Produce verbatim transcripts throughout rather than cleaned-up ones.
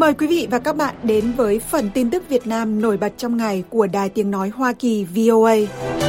Mời quý vị và các bạn đến với phần tin tức Việt Nam nổi bật trong ngày của Đài Tiếng Nói Hoa Kỳ vê o a.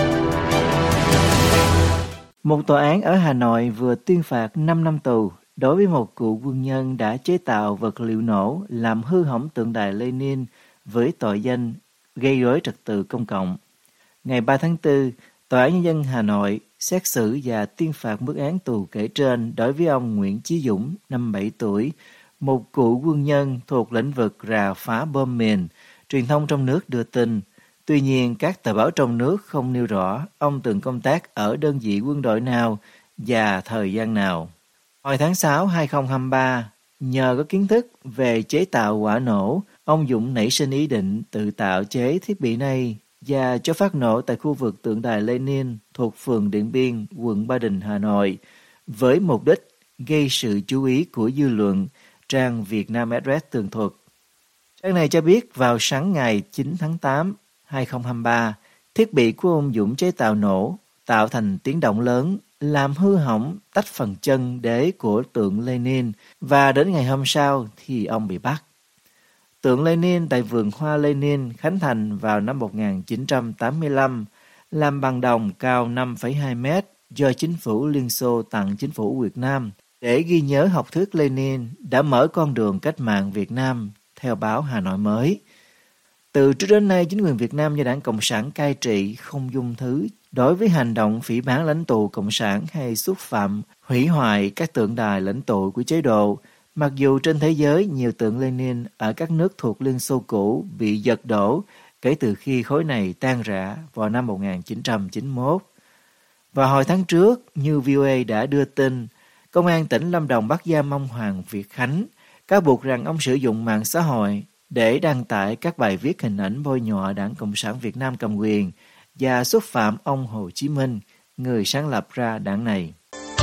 Một tòa án ở Hà Nội vừa tuyên phạt năm năm tù đối với một cựu quân nhân đã chế tạo vật liệu nổ làm hư hỏng tượng đài Lenin với tội danh gây rối trật tự công cộng. Ngày ba tháng tư, Tòa án Nhân dân Hà Nội xét xử và tuyên phạt mức án tù kể trên đối với ông Nguyễn Chí Dũng, năm mươi bảy tuổi, một cựu quân nhân thuộc lĩnh vực rà phá bom mìn. Truyền thông trong nước đưa tin. Tuy nhiên, các tờ báo trong nước không nêu rõ ông từng công tác ở đơn vị quân đội nào và thời gian nào. Hồi tháng sáu năm hai nghìn không trăm hai mươi ba, nhờ có kiến thức về chế tạo quả nổ, ông Dũng nảy sinh ý định tự tạo chế thiết bị này và cho phát nổ tại khu vực tượng đài Lenin thuộc phường Điện Biên, quận Ba Đình, Hà Nội, với mục đích gây sự chú ý của dư luận, trang Vietnam Express tường thuật. Trang này cho biết vào sáng ngày chín tháng tám năm hai nghìn không trăm hai mươi ba, thiết bị của ông Dũng chế tạo nổ, tạo thành tiếng động lớn, làm hư hỏng tách phần chân đế của tượng Lenin, và đến ngày hôm sau thì ông bị bắt. Tượng Lenin tại vườn hoa Lenin khánh thành vào năm một nghìn chín trăm tám mươi lăm, làm bằng đồng cao năm phẩy hai mét do chính phủ Liên Xô tặng chính phủ Việt Nam để ghi nhớ học thuyết Lenin đã mở con đường cách mạng Việt Nam, theo báo Hà Nội Mới. Từ trước đến nay, chính quyền Việt Nam do Đảng Cộng sản cai trị không dung thứ đối với hành động phỉ báng lãnh tụ Cộng sản hay xúc phạm, hủy hoại các tượng đài lãnh tụ của chế độ. Mặc dù trên thế giới, nhiều tượng Lenin ở các nước thuộc Liên Xô cũ bị giật đổ kể từ khi khối này tan rã vào năm một nghìn chín trăm chín mươi mốt. Vào hồi tháng trước, như vê o a đã đưa tin, Công an tỉnh Lâm Đồng bắt giam ông Hoàng Việt Khánh, cáo buộc rằng ông sử dụng mạng xã hội để đăng tải các bài viết hình ảnh bôi nhọ Đảng Cộng sản Việt Nam cầm quyền và xúc phạm ông Hồ Chí Minh, người sáng lập ra đảng này.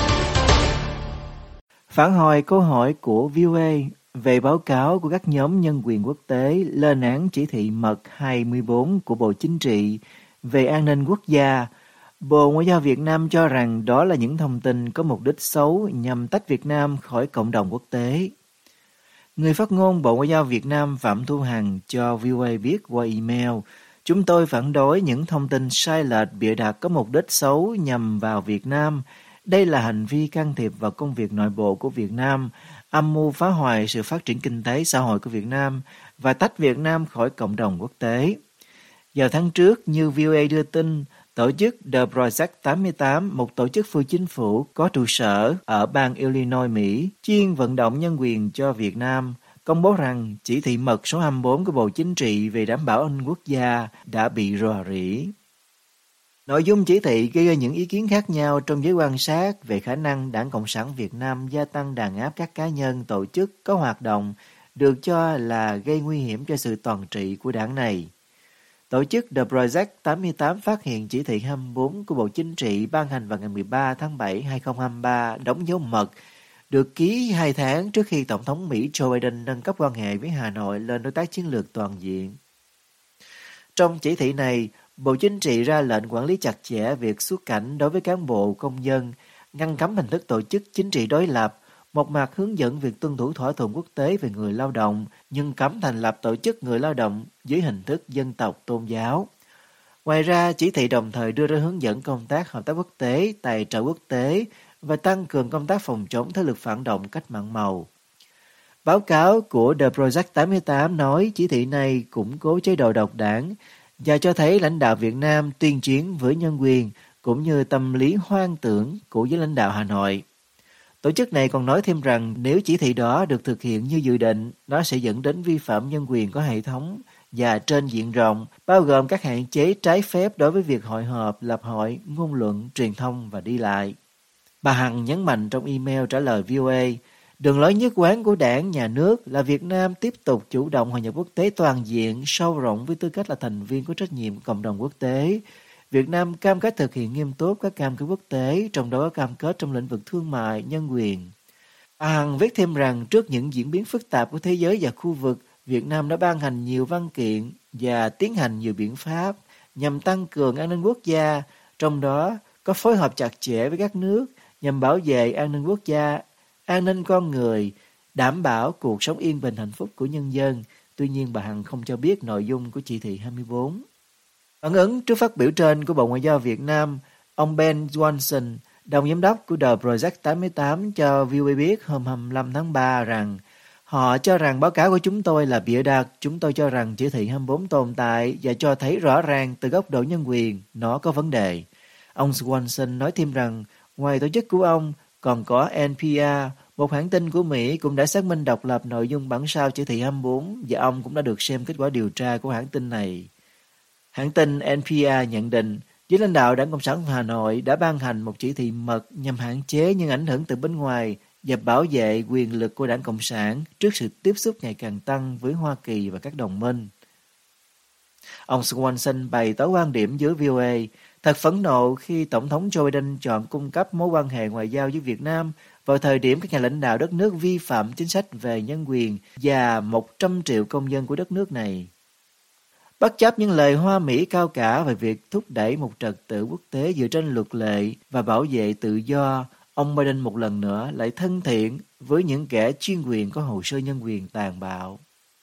Phản hồi câu hỏi của vê o a về báo cáo của các nhóm nhân quyền quốc tế lên án chỉ thị mật hai mươi bốn của Bộ Chính trị về an ninh quốc gia, Bộ Ngoại giao Việt Nam cho rằng đó là những thông tin có mục đích xấu nhằm tách Việt Nam khỏi cộng đồng quốc tế. Người phát ngôn Bộ Ngoại giao Việt Nam Phạm Thu Hằng cho vê o a biết qua email: "Chúng tôi phản đối những thông tin sai lệch bịa đặt có mục đích xấu nhằm vào Việt Nam. Đây là hành vi can thiệp vào công việc nội bộ của Việt Nam, âm mưu phá hoại sự phát triển kinh tế xã hội của Việt Nam và tách Việt Nam khỏi cộng đồng quốc tế." Vào tháng trước, như vê o a đưa tin, tổ chức The Project tám mươi tám, một tổ chức phi chính phủ có trụ sở ở bang Illinois, Mỹ, chuyên vận động nhân quyền cho Việt Nam, công bố rằng chỉ thị mật số hai mươi bốn của Bộ Chính trị về đảm bảo an ninh quốc gia đã bị rò rỉ. Nội dung chỉ thị gây ra những ý kiến khác nhau trong giới quan sát về khả năng Đảng Cộng sản Việt Nam gia tăng đàn áp các cá nhân, tổ chức có hoạt động được cho là gây nguy hiểm cho sự toàn trị của đảng này. Tổ chức The Project tám mươi tám phát hiện chỉ thị hai mươi bốn của Bộ Chính trị ban hành vào ngày mười ba tháng bảy năm hai nghìn không trăm hai mươi ba đóng dấu mật, được ký hai tháng trước khi Tổng thống Mỹ Joe Biden nâng cấp quan hệ với Hà Nội lên đối tác chiến lược toàn diện. Trong chỉ thị này, Bộ Chính trị ra lệnh quản lý chặt chẽ việc xuất cảnh đối với cán bộ, công dân, ngăn cấm hình thức tổ chức chính trị đối lập, một mặt hướng dẫn việc tuân thủ thỏa thuận quốc tế về người lao động, nhưng cấm thành lập tổ chức người lao động dưới hình thức dân tộc tôn giáo. Ngoài ra, chỉ thị đồng thời đưa ra hướng dẫn công tác hợp tác quốc tế, tài trợ quốc tế và tăng cường công tác phòng chống thế lực phản động cách mạng màu. Báo cáo của The Project tám mươi tám nói chỉ thị này củng cố chế độ độc đảng và cho thấy lãnh đạo Việt Nam tuyên chiến với nhân quyền cũng như tâm lý hoang tưởng của giới lãnh đạo Hà Nội. Tổ chức này còn nói thêm rằng nếu chỉ thị đó được thực hiện như dự định, nó sẽ dẫn đến vi phạm nhân quyền có hệ thống và trên diện rộng, bao gồm các hạn chế trái phép đối với việc hội họp, lập hội, ngôn luận, truyền thông và đi lại. Bà Hằng nhấn mạnh trong email trả lời vê o a, đường lối nhất quán của đảng, nhà nước là Việt Nam tiếp tục chủ động hội nhập quốc tế toàn diện, sâu rộng với tư cách là thành viên có trách nhiệm của cộng đồng quốc tế. Việt Nam cam kết thực hiện nghiêm túc các cam kết quốc tế, trong đó có cam kết trong lĩnh vực thương mại, nhân quyền. Bà Hằng viết thêm rằng trước những diễn biến phức tạp của thế giới và khu vực, Việt Nam đã ban hành nhiều văn kiện và tiến hành nhiều biện pháp nhằm tăng cường an ninh quốc gia, trong đó có phối hợp chặt chẽ với các nước nhằm bảo vệ an ninh quốc gia, an ninh con người đảm bảo cuộc sống yên bình hạnh phúc của nhân dân. Tuy nhiên, bà Hằng không cho biết nội dung của chỉ thị hai mươi bốn. Phản ứng trước phát biểu trên của Bộ Ngoại giao Việt Nam, ông Ben Johnson, đồng giám đốc của The Project tám mươi tám cho vê o a biết hôm hai mươi lăm tháng ba rằng họ cho rằng báo cáo của chúng tôi là bịa đặt. Chúng tôi cho rằng chỉ thị hai mươi bốn tồn tại và cho thấy rõ ràng từ góc độ nhân quyền nó có vấn đề. Ông Swanson nói thêm rằng ngoài tổ chức của ông còn có en pê rờ, một hãng tin của Mỹ cũng đã xác minh độc lập nội dung bản sao chỉ thị hai mươi bốn và ông cũng đã được xem kết quả điều tra của hãng tin này. Hãng tin en pê rờ nhận định giới lãnh đạo Đảng Cộng sản Hà Nội đã ban hành một chỉ thị mật nhằm hạn chế những ảnh hưởng từ bên ngoài và bảo vệ quyền lực của Đảng Cộng sản trước sự tiếp xúc ngày càng tăng với Hoa Kỳ và các đồng minh. Ông Swanson bày tỏ quan điểm với vê o a, thật phẫn nộ khi Tổng thống Joe Biden chọn cung cấp mối quan hệ ngoại giao với Việt Nam vào thời điểm các nhà lãnh đạo đất nước vi phạm chính sách về nhân quyền và một trăm triệu công dân của đất nước này. Bất chấp những lời hoa mỹ cao cả về việc thúc đẩy một trật tự quốc tế dựa trên luật lệ và bảo vệ tự do, ông Biden một lần nữa lại thân thiện với những kẻ chuyên quyền có hồ sơ nhân quyền tàn bạo.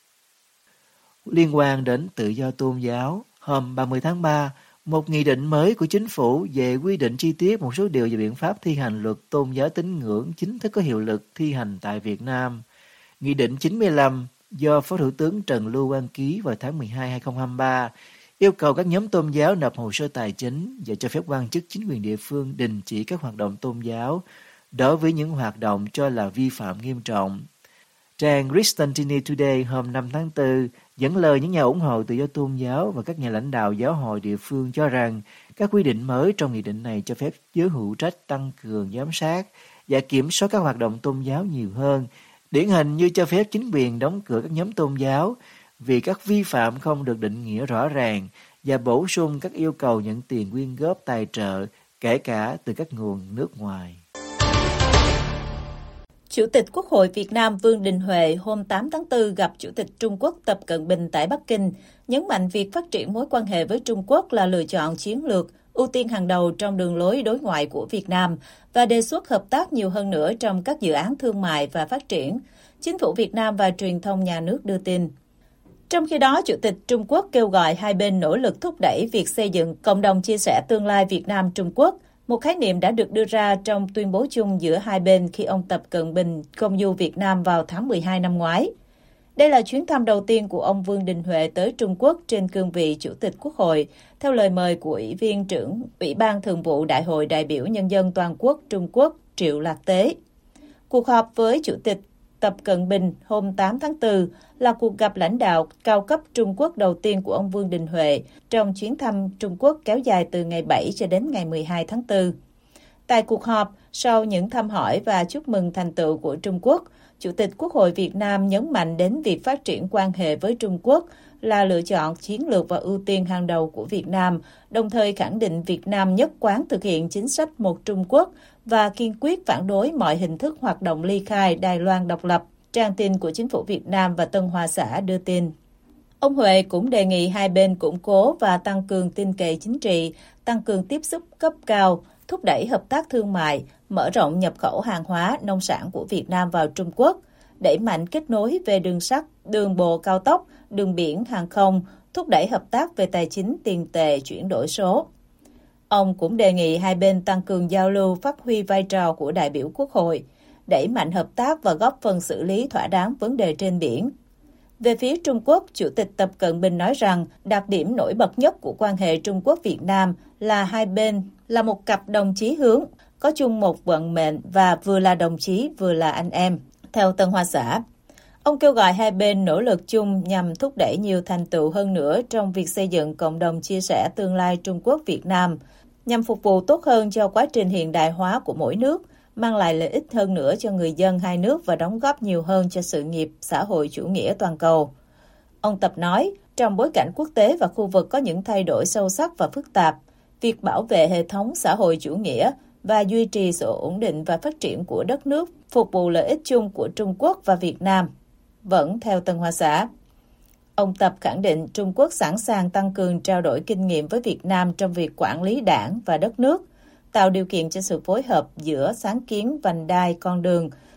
Liên quan đến tự do tôn giáo, hôm ba mươi tháng ba, một nghị định mới của chính phủ về quy định chi tiết một số điều về biện pháp thi hành luật tôn giáo tín ngưỡng chính thức có hiệu lực thi hành tại Việt Nam. Nghị định chín mươi lăm do Phó Thủ tướng Trần Lưu Quang ký vào tháng mười hai năm hai nghìn không trăm hai mươi ba yêu cầu các nhóm tôn giáo nộp hồ sơ tài chính và cho phép quan chức chính quyền địa phương đình chỉ các hoạt động tôn giáo đối với những hoạt động cho là vi phạm nghiêm trọng. Trang Christianity Today hôm năm tháng tư dẫn lời những nhà ủng hộ tự do tôn giáo và các nhà lãnh đạo giáo hội địa phương cho rằng các quy định mới trong nghị định này cho phép giới hữu trách tăng cường giám sát và kiểm soát các hoạt động tôn giáo nhiều hơn, điển hình như cho phép chính quyền đóng cửa các nhóm tôn giáo vì các vi phạm không được định nghĩa rõ ràng và bổ sung các yêu cầu nhận tiền quyên góp tài trợ, kể cả từ các nguồn nước ngoài. Chủ tịch Quốc hội Việt Nam Vương Đình Huệ hôm tám tháng tư gặp Chủ tịch Trung Quốc Tập Cận Bình tại Bắc Kinh, nhấn mạnh việc phát triển mối quan hệ với Trung Quốc là lựa chọn chiến lược, ưu tiên hàng đầu trong đường lối đối ngoại của Việt Nam và đề xuất hợp tác nhiều hơn nữa trong các dự án thương mại và phát triển, Chính phủ Việt Nam và truyền thông nhà nước đưa tin. Trong khi đó, Chủ tịch Trung Quốc kêu gọi hai bên nỗ lực thúc đẩy việc xây dựng cộng đồng chia sẻ tương lai Việt Nam-Trung Quốc, một khái niệm đã được đưa ra trong tuyên bố chung giữa hai bên khi ông Tập Cận Bình công du Việt Nam vào tháng mười hai năm ngoái. Đây là chuyến thăm đầu tiên của ông Vương Đình Huệ tới Trung Quốc trên cương vị Chủ tịch Quốc hội, theo lời mời của Ủy viên trưởng Ủy ban Thường vụ Đại hội đại biểu Nhân dân Toàn quốc Trung Quốc Triệu Lạc Tế. Cuộc họp với Chủ tịch Tập Cận Bình hôm tám tháng tư là cuộc gặp lãnh đạo cao cấp Trung Quốc đầu tiên của ông Vương Đình Huệ trong chuyến thăm Trung Quốc kéo dài từ ngày bảy cho đến ngày mười hai tháng tư. Tại cuộc họp, sau những thăm hỏi và chúc mừng thành tựu của Trung Quốc, Chủ tịch Quốc hội Việt Nam nhấn mạnh đến việc phát triển quan hệ với Trung Quốc là lựa chọn chiến lược và ưu tiên hàng đầu của Việt Nam, đồng thời khẳng định Việt Nam nhất quán thực hiện chính sách một Trung Quốc và kiên quyết phản đối mọi hình thức hoạt động ly khai Đài Loan độc lập, trang tin của Chính phủ Việt Nam và Tân Hoa Xã đưa tin. Ông Huệ cũng đề nghị hai bên củng cố và tăng cường tin cậy chính trị, tăng cường tiếp xúc cấp cao, thúc đẩy hợp tác thương mại, mở rộng nhập khẩu hàng hóa, nông sản của Việt Nam vào Trung Quốc, đẩy mạnh kết nối về đường sắt, đường bộ cao tốc, đường biển, hàng không, thúc đẩy hợp tác về tài chính, tiền tệ, chuyển đổi số. Ông cũng đề nghị hai bên tăng cường giao lưu, phát huy vai trò của đại biểu Quốc hội, đẩy mạnh hợp tác và góp phần xử lý thỏa đáng vấn đề trên biển. Về phía Trung Quốc, Chủ tịch Tập Cận Bình nói rằng đặc điểm nổi bật nhất của quan hệ Trung Quốc-Việt Nam là hai bên là một cặp đồng chí hướng, có chung một vận mệnh và vừa là đồng chí vừa là anh em, theo Tân Hoa Xã. Ông kêu gọi hai bên nỗ lực chung nhằm thúc đẩy nhiều thành tựu hơn nữa trong việc xây dựng cộng đồng chia sẻ tương lai Trung Quốc-Việt Nam, nhằm phục vụ tốt hơn cho quá trình hiện đại hóa của mỗi nước, mang lại lợi ích hơn nữa cho người dân hai nước và đóng góp nhiều hơn cho sự nghiệp xã hội chủ nghĩa toàn cầu. Ông Tập nói, trong bối cảnh quốc tế và khu vực có những thay đổi sâu sắc và phức tạp, việc bảo vệ hệ thống xã hội chủ nghĩa và duy trì sự ổn định và phát triển của đất nước phục vụ lợi ích chung của Trung Quốc và Việt Nam. Vẫn theo Tân Hoa Xã, ông Tập khẳng định Trung Quốc sẵn sàng tăng cường trao đổi kinh nghiệm với Việt Nam trong việc quản lý đảng và đất nước, tạo điều kiện cho sự phối hợp giữa sáng kiến vành đai con đường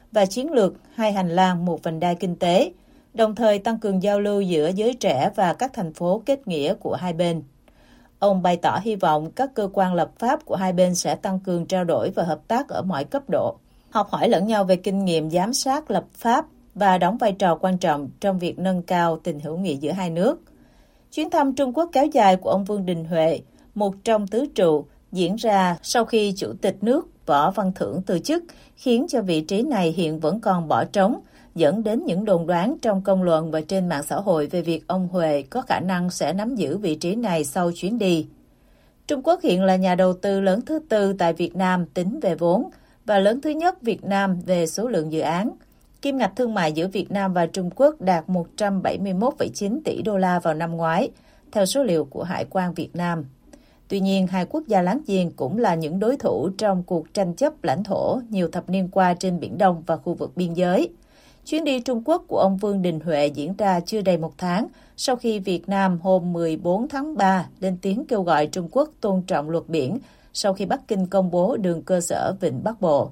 và chiến lược hai hành lang một vành đai kinh tế, đồng thời tăng cường giao lưu giữa giới trẻ và các thành phố kết nghĩa của hai bên. Ông bày tỏ hy vọng các cơ quan lập pháp của hai bên sẽ tăng cường trao đổi và hợp tác ở mọi cấp độ, học hỏi lẫn nhau về kinh nghiệm giám sát lập pháp và đóng vai trò quan trọng trong việc nâng cao tình hữu nghị giữa hai nước. Chuyến thăm Trung Quốc kéo dài của ông Vương Đình Huệ, một trong tứ trụ, diễn ra sau khi Chủ tịch nước Võ Văn Thưởng từ chức, khiến cho vị trí này hiện vẫn còn bỏ trống, dẫn đến những đồn đoán trong công luận và trên mạng xã hội về việc ông Huệ có khả năng sẽ nắm giữ vị trí này sau chuyến đi. Trung Quốc hiện là nhà đầu tư lớn thứ tư tại Việt Nam tính về vốn và lớn thứ nhất Việt Nam về số lượng dự án. Kim ngạch thương mại giữa Việt Nam và Trung Quốc đạt một trăm bảy mươi mốt phẩy chín tỷ đô la vào năm ngoái, theo số liệu của Hải quan Việt Nam. Tuy nhiên, hai quốc gia láng giềng cũng là những đối thủ trong cuộc tranh chấp lãnh thổ nhiều thập niên qua trên Biển Đông và khu vực biên giới. Chuyến đi Trung Quốc của ông Vương Đình Huệ diễn ra chưa đầy một tháng sau khi Việt Nam hôm mười bốn tháng ba lên tiếng kêu gọi Trung Quốc tôn trọng luật biển sau khi Bắc Kinh công bố đường cơ sở Vịnh Bắc Bộ.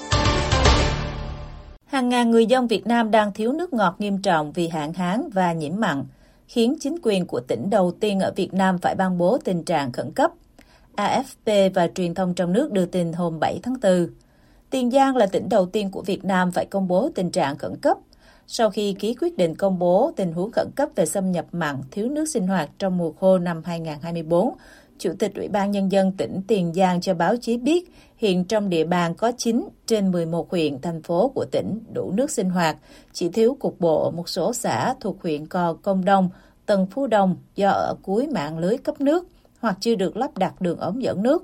Hàng ngàn người dân Việt Nam đang thiếu nước ngọt nghiêm trọng vì hạn hán và nhiễm mặn, khiến chính quyền của tỉnh đầu tiên ở Việt Nam phải ban bố tình trạng khẩn cấp. a ép pê và truyền thông trong nước đưa tin hôm bảy tháng tư. Tiền Giang là tỉnh đầu tiên của Việt Nam phải công bố tình trạng khẩn cấp sau khi ký quyết định công bố tình huống khẩn cấp về xâm nhập mặn, thiếu nước sinh hoạt trong mùa khô năm hai không hai tư. Chủ tịch Ủy ban Nhân dân tỉnh Tiền Giang cho báo chí biết hiện trong địa bàn có chín trên mười một huyện, thành phố của tỉnh đủ nước sinh hoạt, chỉ thiếu cục bộ một số xã thuộc huyện Gò Công Đông, Tân Phú Đông do ở cuối mạng lưới cấp nước hoặc chưa được lắp đặt đường ống dẫn nước.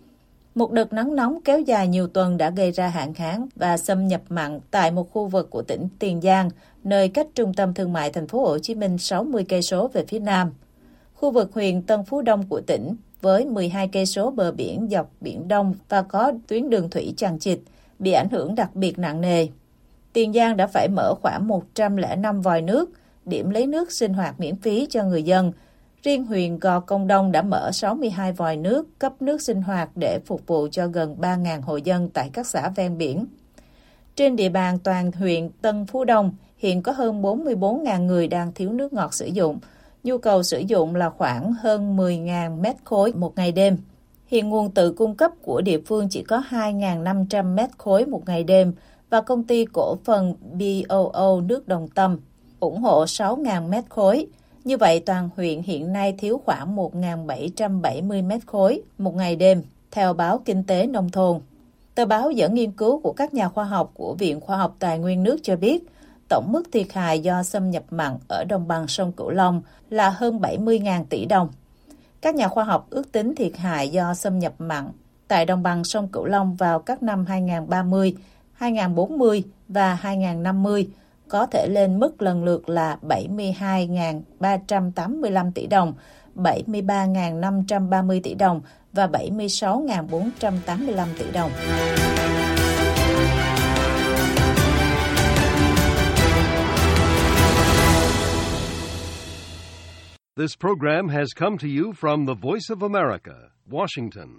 Một đợt nắng nóng kéo dài nhiều tuần đã gây ra hạn hán và xâm nhập mặn tại một khu vực của tỉnh Tiền Giang, nơi cách trung tâm thương mại thành phố Hồ Chí Minh sáu mươi cây số về phía nam. Khu vực huyện Tân Phú Đông của tỉnh với mười hai cây số bờ biển dọc Biển Đông và có tuyến đường thủy chằng chịt bị ảnh hưởng đặc biệt nặng nề. Tiền Giang đã phải mở khoảng một trăm lẻ năm vòi nước, điểm lấy nước sinh hoạt miễn phí cho người dân. Riêng huyện Gò Công Đông đã mở sáu mươi hai vòi nước cấp nước sinh hoạt để phục vụ cho gần ba nghìn hộ dân tại các xã ven biển. Trên địa bàn toàn huyện Tân Phú Đông, hiện có hơn bốn mươi bốn nghìn người đang thiếu nước ngọt sử dụng. Nhu cầu sử dụng là khoảng hơn mười nghìn mét khối một ngày đêm. Hiện nguồn tự cung cấp của địa phương chỉ có hai nghìn năm trăm mét khối một ngày đêm và công ty cổ phần bê o o nước Đồng Tâm ủng hộ sáu nghìn mét khối. Như vậy, toàn huyện hiện nay thiếu khoảng một nghìn bảy trăm bảy mươi mét khối một ngày đêm, theo báo Kinh tế Nông thôn. Tờ báo dẫn nghiên cứu của các nhà khoa học của Viện Khoa học Tài nguyên nước cho biết, tổng mức thiệt hại do xâm nhập mặn ở đồng bằng sông Cửu Long là hơn bảy mươi nghìn tỷ đồng. Các nhà khoa học ước tính thiệt hại do xâm nhập mặn tại đồng bằng sông Cửu Long vào các năm hai nghìn ba mươi, hai nghìn bốn mươi và hai nghìn năm mươi có thể lên mức lần lượt là bảy mươi hai nghìn ba trăm tám mươi lăm tỷ đồng, bảy mươi ba nghìn năm trăm ba mươi tỷ đồng và bảy mươi sáu nghìn bốn trăm tám mươi lăm tỷ đồng. This program has come to you from the Voice of America, Washington.